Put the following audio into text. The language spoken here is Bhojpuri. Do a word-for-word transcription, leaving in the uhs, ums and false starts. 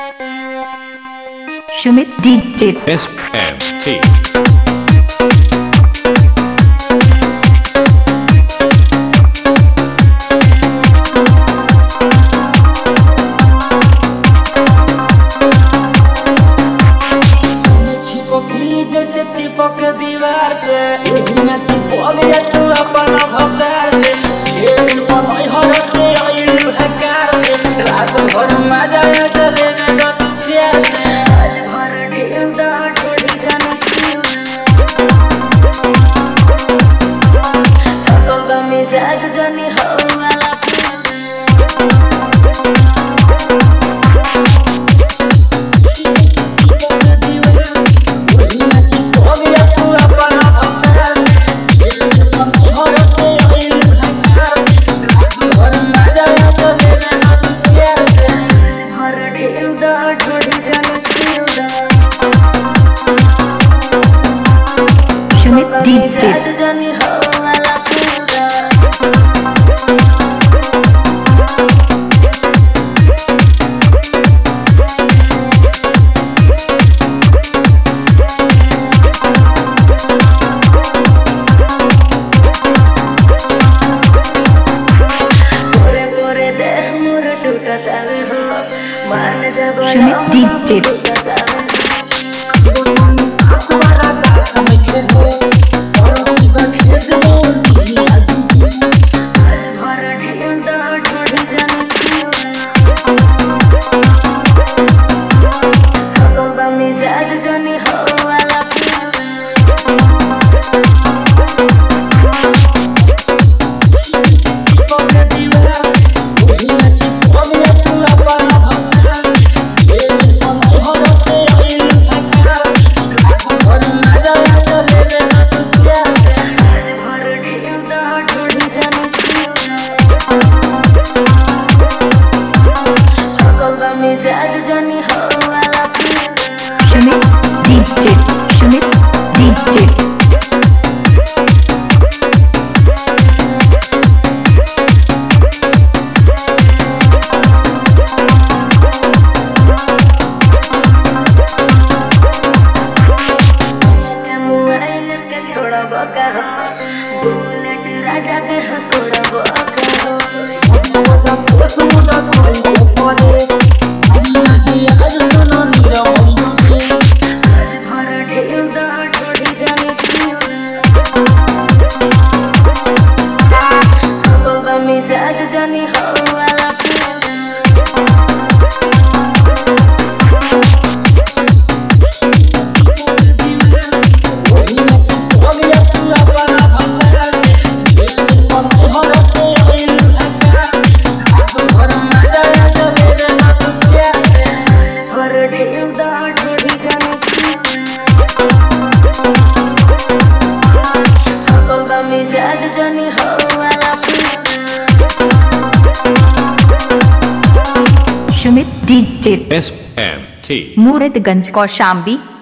Sumit D J S M T जैसे चिपक दीवार से ना चिपक गया तू अपन भक्तार से ये बनई हर से आइलू है कार से रात भर मजा आ चले में गत प्यार से आज भर ढेल दा ढोली जाने छियो थकल बा मिजाज जानी हो वाला Sumit D J जानी हो वाला पूरा पूरे पूरे देह मोर टूटा तावे हो मान जब Sumit D J मिजाज जानी हो वाला मिजाज जानी हो वाला Sumit D J Sumit D J छोड़ा बका हो बुलेट राजा के हकोड़ा बका हो आज भर ढेल दा ढोली जाने छियो थकल मिजाज जानी हो वाला मिजाज जानी हो वाला Sumit D J S M T Muradganj Kaushambi